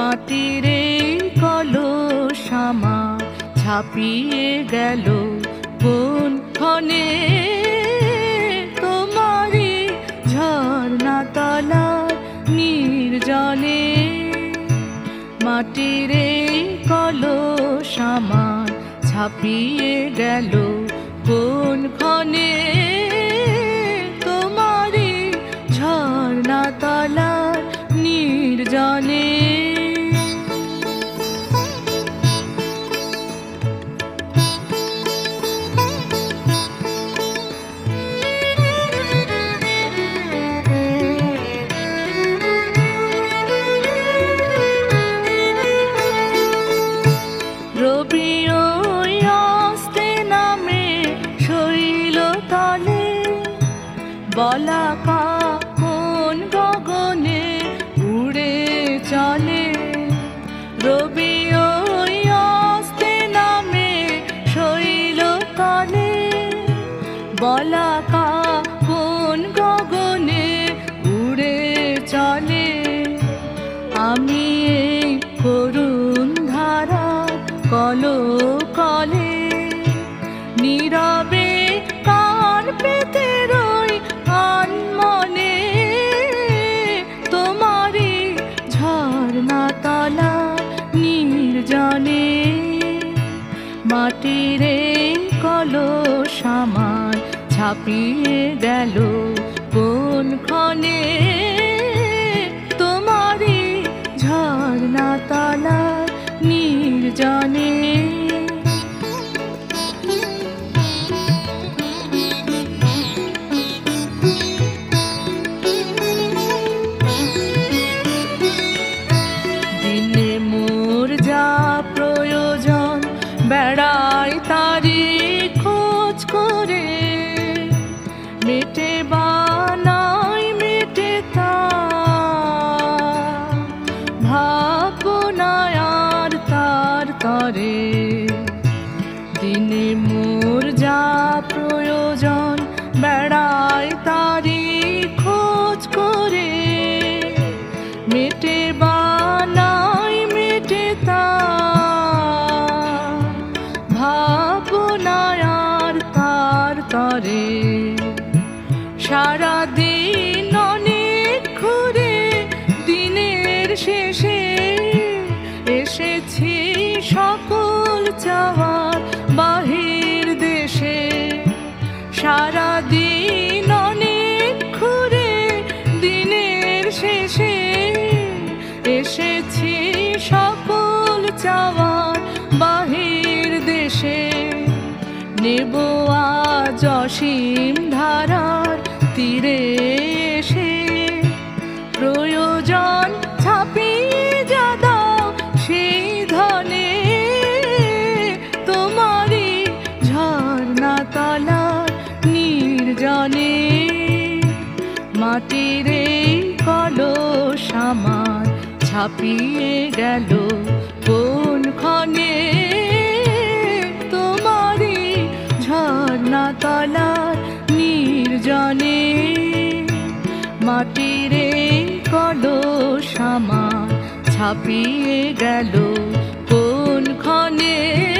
মাটির কলস আমার ছাপিয়ে গেল কোন ক্ষণে তোমারই ঝর্ণা তলার নির্জনে। মাটির কলস আমার ছাপিয়ে গেল কোন ক্ষণে তোমারই ঝর্ণা তলার নির্জনে। রবি ওই আস্তে নামে শৈল তলে বলাকা কোন গগনে উড়ে চলে। রবি ওই আস্তে নামে শৈল তলে বলাকা কোন গগনে উড়ে চলে। আমি এই করুণ ধারা কল কলে নীরবে কান পেতে রই আনমনে তোমারই ঝর্ণা তলা নির্জনে। মাটির কলস আমার ছাপিয়ে গেল কোন ক্ষণে তোমারই ঝর্ণা তলা নির্জনে। দিনে মোর যা প্রয়োজন বেড়াই তারি খোঁজ করে মেটে বানাই মেটে তা ভাবনায় আর তার তরে। দিনে মোর যা প্রয়োজন বেড়াই তারি খোঁজ করে মেটে বানাই মেটে তা ভাবনায় আর তার তরে। সারাদিন অনেক ঘুরে দিনের শেষে এসেছি সকল চাওয়ার বাহির দেশে। সারাদিন অনেক ঘুরে দিনের শেষে এসেছি সকল চাওয়ার বাহির দেশে। নেব আজ অসীম ধারার তীরে এসে প্রয়োজন ছাপিয়ে যা দাও সেই ধনে তোমারই ঝর্ণা তলার নির্জনে। মাটির কলস আমার ছাপিয়ে গেল কোন ক্ষণে তোমারই ঝর্ণা তলার নির্জনে। মাটির কলস আমার ছাপিয়ে গেল কোন ক্ষণে।